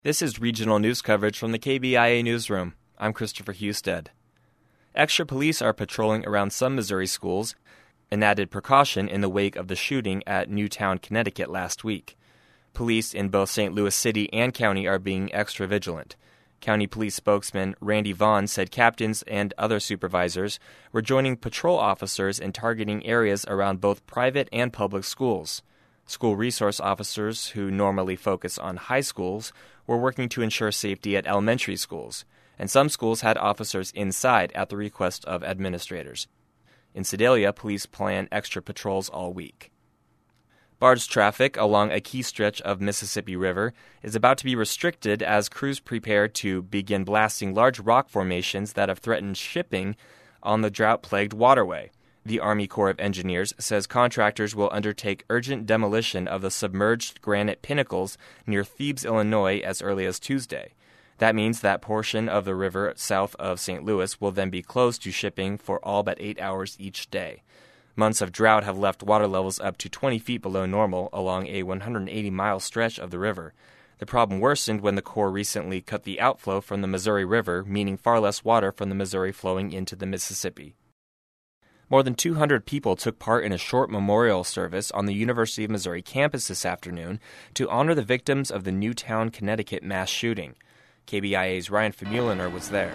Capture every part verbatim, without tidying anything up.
This is regional news coverage from the K B I A newsroom. I'm Christopher Husted. Extra police are patrolling around some Missouri schools, an added precaution in the wake of the shooting at Newtown, Connecticut last week. Police in both Saint Louis City and county are being extra vigilant. County police spokesman Randy Vaughn said captains and other supervisors were joining patrol officers in targeting areas around both private and public schools. School resource officers, who normally focus on high schools, were working to ensure safety at elementary schools, and some schools had officers inside at the request of administrators. In Sedalia, police plan extra patrols all week. Barge traffic along a key stretch of Mississippi River is about to be restricted as crews prepare to begin blasting large rock formations that have threatened shipping on the drought-plagued waterway. The Army Corps of Engineers says contractors will undertake urgent demolition of the submerged granite pinnacles near Thebes, Illinois, as early as Tuesday. That means that portion of the river south of Saint Louis will then be closed to shipping for all but eight hours each day. Months of drought have left water levels up to twenty feet below normal along a one hundred eighty mile stretch of the river. The problem worsened when the Corps recently cut the outflow from the Missouri River, meaning far less water from the Missouri flowing into the Mississippi. More than two hundred people took part in a short memorial service on the University of Missouri campus this afternoon to honor the victims of the Newtown, Connecticut mass shooting. K B I A's Ryan Famuliner was there.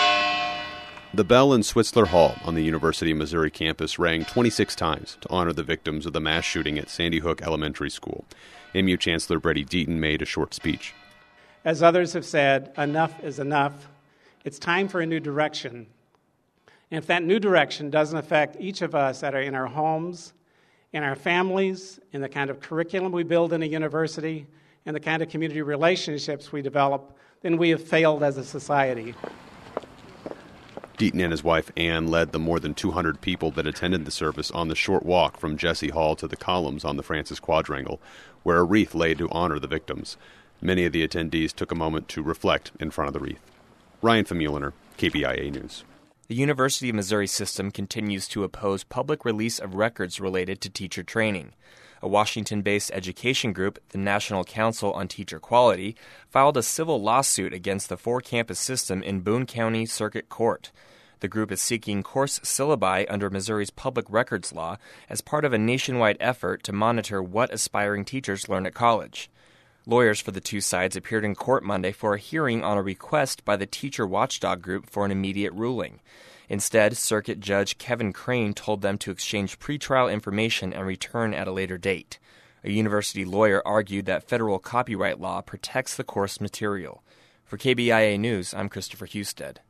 The bell in Switzler Hall on the University of Missouri campus rang twenty-six times to honor the victims of the mass shooting at Sandy Hook Elementary School. M U Chancellor Brady Deaton made a short speech. As others have said, enough is enough. It's time for a new direction. And if that new direction doesn't affect each of us that are in our homes, in our families, in the kind of curriculum we build in a university, and the kind of community relationships we develop, then we have failed as a society. Deaton and his wife Ann led the more than two hundred people that attended the service on the short walk from Jesse Hall to the columns on the Francis Quadrangle, where a wreath lay to honor the victims. Many of the attendees took a moment to reflect in front of the wreath. Ryan Famuliner, K B I A News. The University of Missouri system continues to oppose public release of records related to teacher training. A Washington-based education group, the National Council on Teacher Quality, filed a civil lawsuit against the four-campus system in Boone County Circuit Court. The group is seeking course syllabi under Missouri's public records law as part of a nationwide effort to monitor what aspiring teachers learn at college. Lawyers for the two sides appeared in court Monday for a hearing on a request by the teacher watchdog group for an immediate ruling. Instead, Circuit Judge Kevin Crane told them to exchange pretrial information and return at a later date. A university lawyer argued that federal copyright law protects the course material. For K B I A News, I'm Christopher Husted.